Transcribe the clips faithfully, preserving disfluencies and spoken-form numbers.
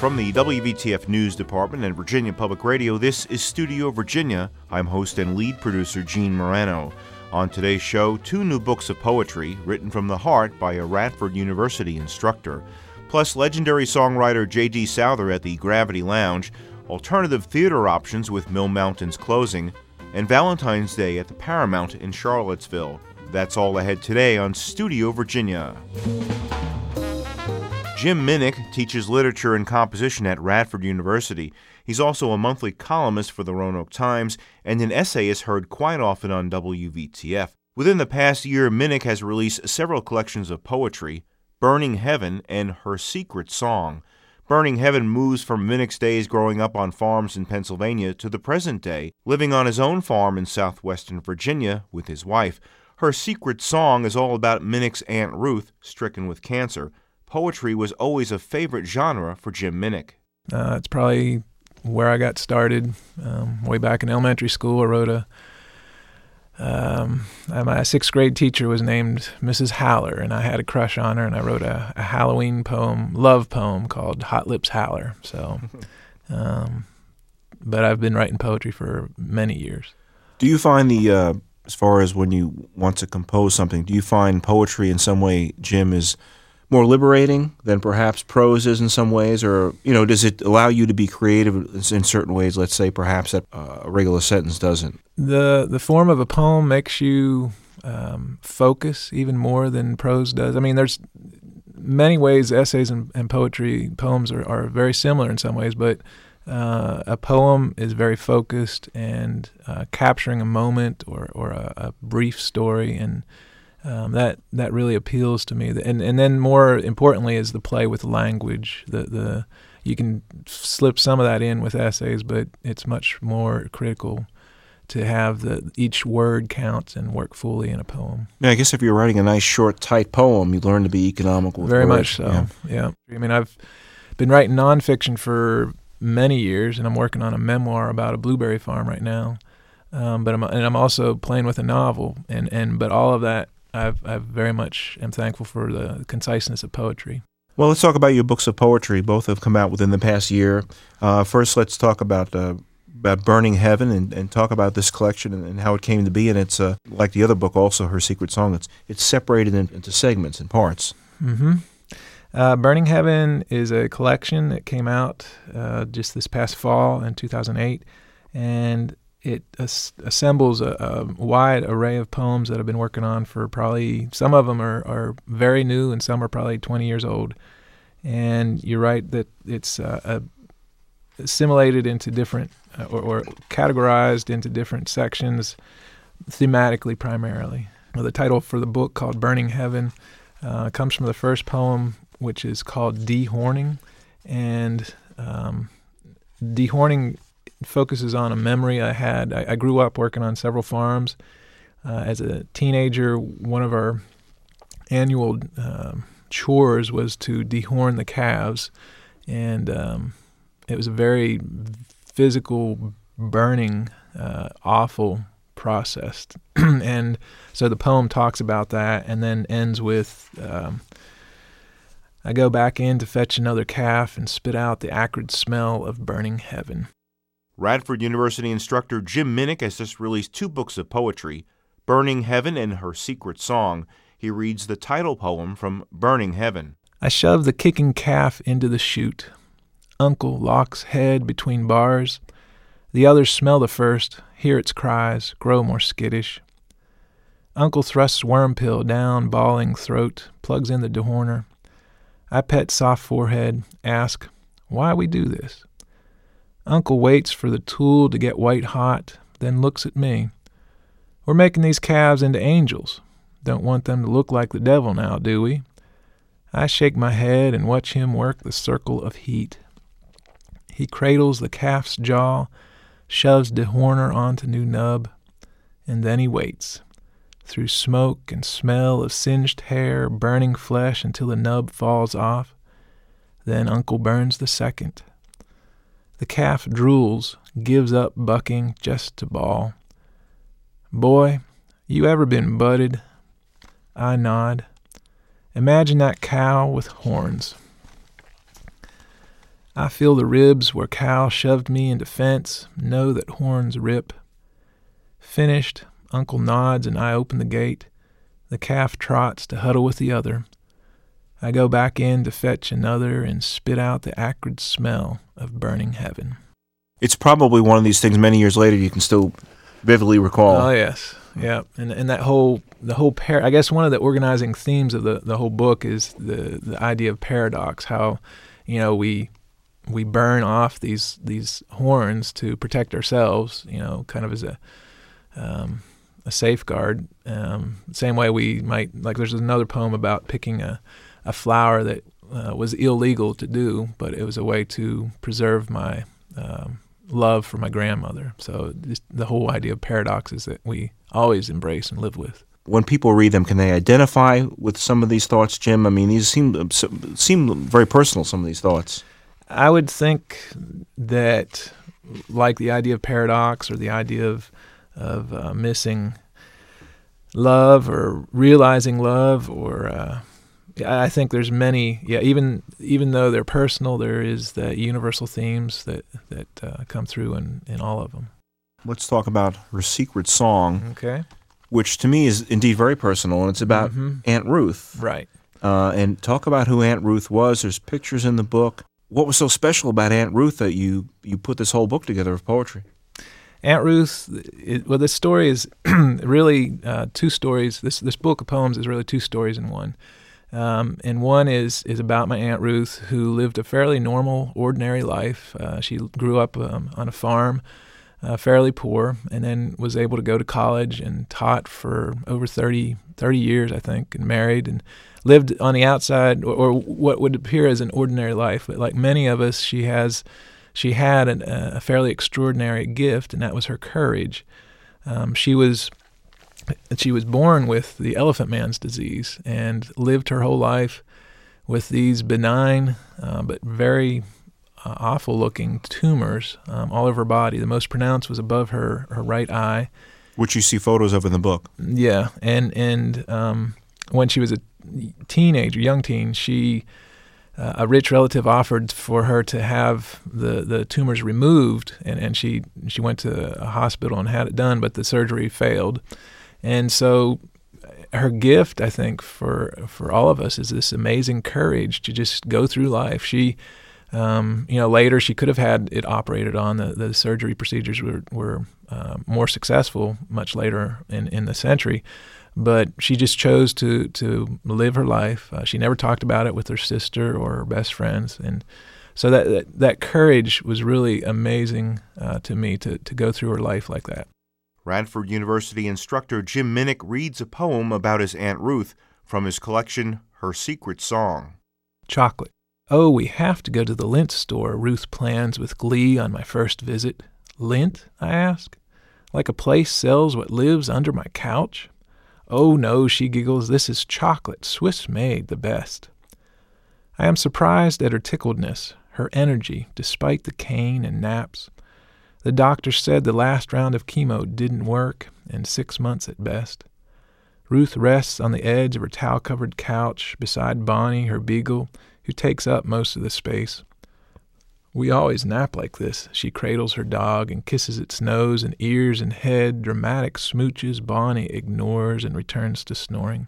From the W V T F News Department and Virginia Public Radio, this is Studio Virginia. I'm host and lead producer Gene Morano. On today's show, two new books of poetry written from the heart by a Radford University instructor, plus legendary songwriter J D. Souther at the Gravity Lounge, alternative theater options with Mill Mountains closing, and Valentine's Day at the Paramount in Charlottesville. That's all ahead today on Studio Virginia. Jim Minnick teaches literature and composition at Radford University. He's also a monthly columnist for the Roanoke Times and an essayist heard quite often on W V T F. Within the past year, Minnick has released several collections of poetry, Burning Heaven and Her Secret Song. Burning Heaven moves from Minnick's days growing up on farms in Pennsylvania to the present day, living on his own farm in southwestern Virginia with his wife. Her Secret Song is all about Minnick's Aunt Ruth, stricken with cancer. Poetry was always a favorite genre for Jim Minnick. Uh, it's probably where I got started. Um, way back in elementary school, I wrote a, um, my sixth grade teacher was named Missus Haller, and I had a crush on her, and I wrote a, a Halloween poem, love poem called Hot Lips Haller. So, um, but I've been writing poetry for many years. Do you find the, uh, as far as when you want to compose something, do you find poetry in some way, Jim, is more liberating than perhaps prose is in some ways? Or, you know, does it allow you to be creative in certain ways, let's say perhaps that uh, a regular sentence doesn't? The the form of a poem makes you um, focus even more than prose does. I mean, there's many ways essays and, and poetry, poems are, are very similar in some ways, but uh, a poem is very focused and uh, capturing a moment or, or a, a brief story, and Um, that that really appeals to me, and and then more importantly is the play with language. The the you can slip some of that in with essays, but it's much more critical to have the each word counts and work fully in a poem. Yeah, I guess if you're writing a nice, short, tight poem, you learn to be economical with Very words. much so. Yeah. yeah. I mean, I've been writing nonfiction for many years, and I'm working on a memoir about a blueberry farm right now. Um, but I'm and I'm also playing with a novel, and, and but all of that. I've, I've very much am thankful for the conciseness of poetry. Well, let's talk about your books of poetry. Both have come out within the past year. Uh, first, let's talk about uh, about Burning Heaven and, and talk about this collection and, and how it came to be. And it's uh, like the other book, also Her Secret Song. It's it's separated in, into segments and parts. Mm-hmm. Uh, Burning Heaven is a collection that came out uh, just this past fall in two thousand eight, and it as- assembles a, a wide array of poems that I've been working on for probably, some of them are, are very new and some are probably twenty years old. And you're right that it's uh, uh, assimilated into different, uh, or, or categorized into different sections, thematically primarily. Well, the title for the book, called Burning Heaven, uh, comes from the first poem, which is called Dehorning. And um, dehorning focuses on a memory I had. I, I grew up working on several farms. Uh, as a teenager, one of our annual uh, chores was to dehorn the calves, and um, it was a very physical, burning, uh, awful process. And so the poem talks about that, and then ends with, um, I go back in to fetch another calf and spit out the acrid smell of burning heaven. Radford University instructor Jim Minnick has just released two books of poetry, Burning Heaven and Her Secret Song. He reads the title poem from Burning Heaven. I shove the kicking calf into the chute. Uncle locks head between bars. The others smell the first, hear its cries, grow more skittish. Uncle thrusts worm pill down bawling throat, plugs in the dehorner. I pet soft forehead, ask, why we do this? Uncle waits for the tool to get white hot, then looks at me. We're making these calves into angels. Don't want them to look like the devil now, do we? I shake my head and watch him work the circle of heat. He cradles the calf's jaw, shoves dehorner onto new nub, and then he waits. Through smoke and smell of singed hair, burning flesh until the nub falls off. Then Uncle burns the second. The calf drools, gives up bucking just to bawl. Boy, you ever been butted? I nod. Imagine that cow with horns. I feel the ribs where cow shoved me into fence, know that horns rip. Finished, Uncle nods and I open the gate. The calf trots to huddle with the other. I go back in to fetch another and spit out the acrid smell of burning heaven. It's probably one of these things many years later you can still vividly recall. Oh, yes. Yeah. And and that whole, the whole, par- I guess one of the organizing themes of the, the whole book is the, the idea of paradox, how, you know, we we burn off these these horns to protect ourselves, you know, kind of as a um, a safeguard. Um, same way we might, like there's another poem about picking a, a flower that uh, was illegal to do, but it was a way to preserve my um, love for my grandmother. So just the whole idea of paradoxes that we always embrace and live with. When people read them, can they identify with some of these thoughts, Jim? I mean, these seem seem very personal, some of these thoughts. I would think that, like the idea of paradox or the idea of of uh, missing love or realizing love, or uh, I think there's many. Yeah, even even though they're personal, there is the universal themes that that uh, come through in, in all of them. Let's talk about Her Secret Song. Okay. Which to me is indeed very personal, and it's about mm-hmm. Aunt Ruth. Right. Uh, and talk about who Aunt Ruth was. There's pictures in the book. What was so special about Aunt Ruth that you, you put this whole book together of poetry? Aunt Ruth, it, well, this story is really uh, two stories. This this book of poems is really two stories in one. Um, and one is is about my Aunt Ruth, who lived a fairly normal, ordinary life. Uh, she grew up um, on a farm, uh, fairly poor, and then was able to go to college and taught for over thirty, thirty years, I think, and married and lived on the outside, or, or what would appear as an ordinary life. But like many of us, she has, she had an, a fairly extraordinary gift, and that was her courage. Um, she was she was born with the elephant man's disease and lived her whole life with these benign uh, but very uh, awful-looking tumors um, all over her body. The most pronounced was above her, her right eye. Which you see photos of in the book. Yeah, and, and um, when she was a teenager, young teen, she uh, a rich relative offered for her to have the, the tumors removed, and, and she she went to a hospital and had it done, but the surgery failed. And so her gift, I think, for for all of us is this amazing courage to just go through life. She, um, you know, later she could have had it operated on. The, the surgery procedures were, were uh, more successful much later in, in the century. But she just chose to to live her life. Uh, she never talked about it with her sister or her best friends. And so that that, that courage was really amazing uh, to me to, to go through her life like that. Radford University instructor Jim Minnick reads a poem about his Aunt Ruth from his collection, Her Secret Song. Chocolate. Oh, we have to go to the lint store, Ruth plans with glee on my first visit. Lint, I ask? Like a place sells what lives under my couch? Oh, no, she giggles, this is chocolate, Swiss-made, the best. I am surprised at her tickledness, her energy, despite the cane and naps. The doctor said the last round of chemo didn't work, and six months at best. Ruth rests on the edge of her towel-covered couch beside Bonnie, her beagle, who takes up most of the space. We always nap like this. She cradles her dog and kisses its nose and ears and head, dramatic smooches Bonnie ignores and returns to snoring.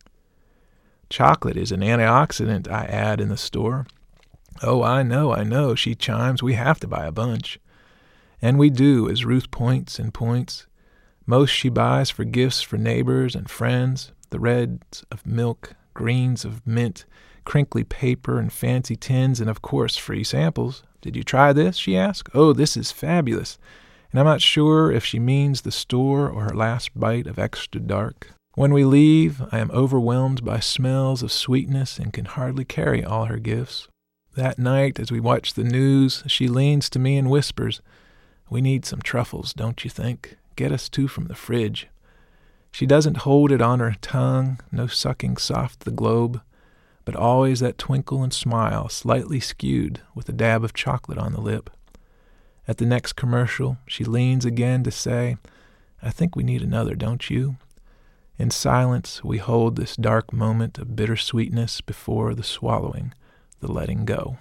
Chocolate is an antioxidant, I add in the store. Oh, I know, I know, she chimes, we have to buy a bunch. And we do, as Ruth points and points. Most she buys for gifts for neighbors and friends, the reds of milk, greens of mint, crinkly paper and fancy tins, and of course free samples. Did you try this? She asks. Oh, this is fabulous. And I'm not sure if she means the store or her last bite of extra dark. When we leave, I am overwhelmed by smells of sweetness and can hardly carry all her gifts. That night, as we watch the news, she leans to me and whispers, "We need some truffles, don't you think? Get us two from the fridge." She doesn't hold it on her tongue, no sucking soft the globe, but always that twinkle and smile, slightly skewed, with a dab of chocolate on the lip. At the next commercial, she leans again to say, "I think we need another, don't you?" In silence, we hold this dark moment of bittersweetness before the swallowing, the letting go.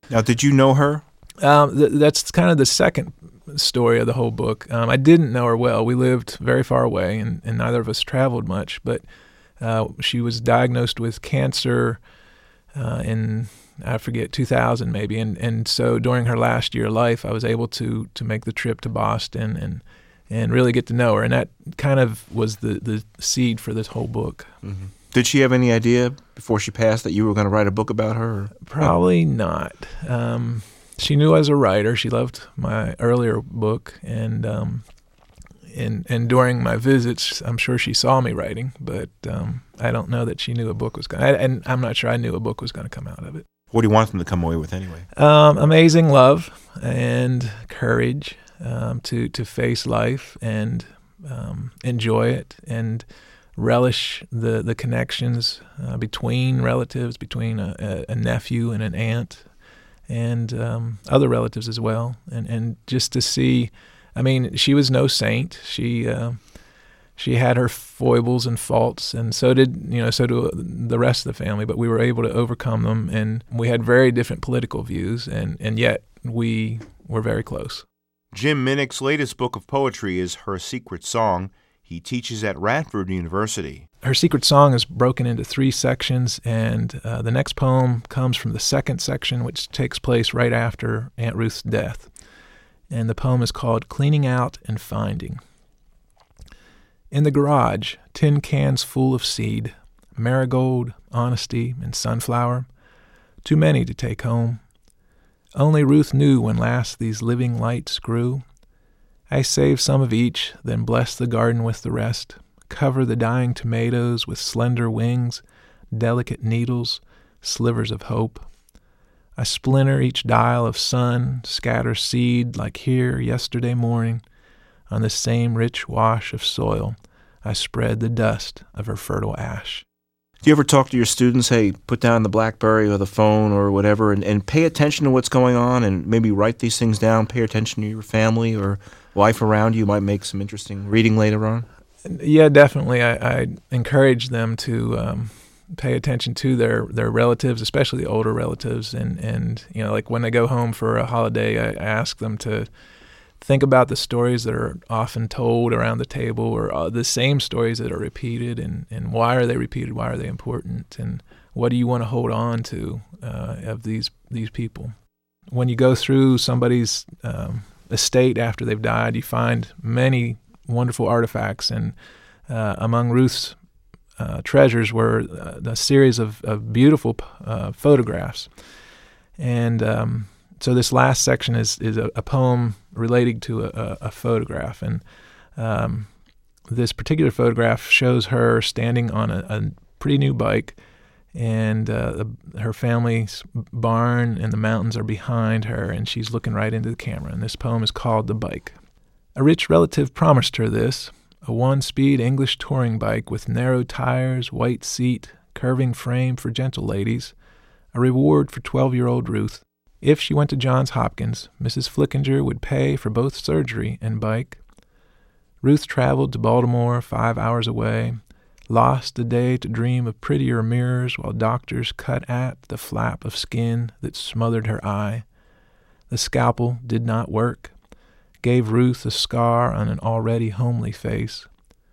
Now, did you know her? Um, th- that's kind of the second story of the whole book. Um, I didn't know her well. We lived very far away, and, and neither of us traveled much. But uh, she was diagnosed with cancer uh, in, I forget, two thousand maybe. And, and so during her last year of life, I was able to to make the trip to Boston and and really get to know her. And that kind of was the, the seed for this whole book. Mm-hmm. Did she have any idea before she passed that you were going to write a book about her? Or? Probably not. Um, she knew I was a writer. She loved my earlier book, and um, and and during my visits, I'm sure she saw me writing, but um, I don't know that she knew a book was going. And I'm not sure I knew a book was going to come out of it. What do you want them to come away with anyway? Um, amazing love and courage um, to to face life and um, enjoy it and relish the, the connections uh, between relatives, between a, a, a nephew and an aunt, and um, other relatives as well. And, and just to see, I mean, she was no saint. She uh, she had her foibles and faults, and so did you know so do the rest of the family. But we were able to overcome them, and we had very different political views, and, and yet we were very close. Jim Minnick's latest book of poetry is Her Secret Song. He teaches at Radford University. Her Secret Song is broken into three sections, and uh, the next poem comes from the second section, which takes place right after Aunt Ruth's death. And the poem is called Cleaning Out and Finding. In the garage, tin cans full of seed, marigold, honesty, and sunflower, too many to take home. Only Ruth knew when last these living lights grew. I save some of each, then bless the garden with the rest, cover the dying tomatoes with slender wings, delicate needles, slivers of hope. I splinter each dial of sun, scatter seed like here yesterday morning. On the same rich wash of soil, I spread the dust of her fertile ash. Do you ever talk to your students, hey, put down the BlackBerry or the phone or whatever, and, and pay attention to what's going on and maybe write these things down, pay attention to your family or life around you, might make some interesting reading later on? Yeah, definitely. I, I encourage them to um, pay attention to their, their relatives, especially the older relatives. And, and, you know, like when they go home for a holiday, I, I ask them to think about the stories that are often told around the table or uh, the same stories that are repeated and, and why are they repeated, why are they important, and what do you want to hold on to uh, of these these people. When you go through somebody's um, estate after they've died, you find many wonderful artifacts, and uh, among Ruth's uh, treasures were uh, a series of, of beautiful uh, photographs. And um, so this last section is, is a, a poem relating to a, a photograph, and um, this particular photograph shows her standing on a, a pretty new bike, and uh, the, her family's barn and the mountains are behind her, and she's looking right into the camera. And this poem is called The Bike. A rich relative promised her this, a one-speed English touring bike with narrow tires, white seat, curving frame for gentle ladies, a reward for twelve-year-old Ruth. If she went to Johns Hopkins, Missus Flickinger would pay for both surgery and bike. Ruth traveled to Baltimore, five hours away, lost a day to dream of prettier mirrors while doctors cut at the flap of skin that smothered her eye. The scalpel did not work, gave Ruth a scar on an already homely face.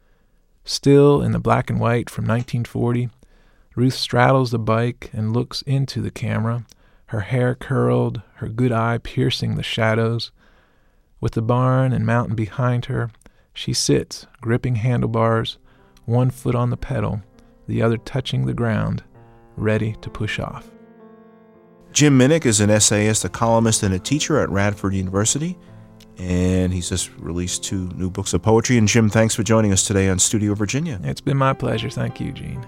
Still in the black and white from nineteen forty, Ruth straddles the bike and looks into the camera, her hair curled, her good eye piercing the shadows. With the barn and mountain behind her, she sits, gripping handlebars, one foot on the pedal, the other touching the ground, ready to push off. Jim Minnick is an essayist, a columnist, and a teacher at Radford University, and he's just released two new books of poetry. And Jim, thanks for joining us today on Studio Virginia. It's been my pleasure. Thank you, Gene.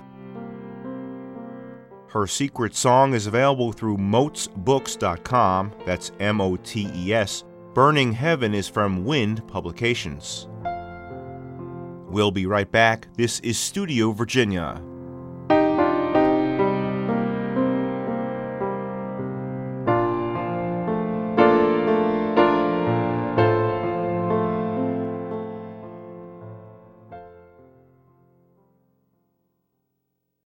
Her Secret Song is available through motes books dot com. That's M O T E S. Burning Heaven is from Wind Publications. We'll be right back. This is Studio Virginia.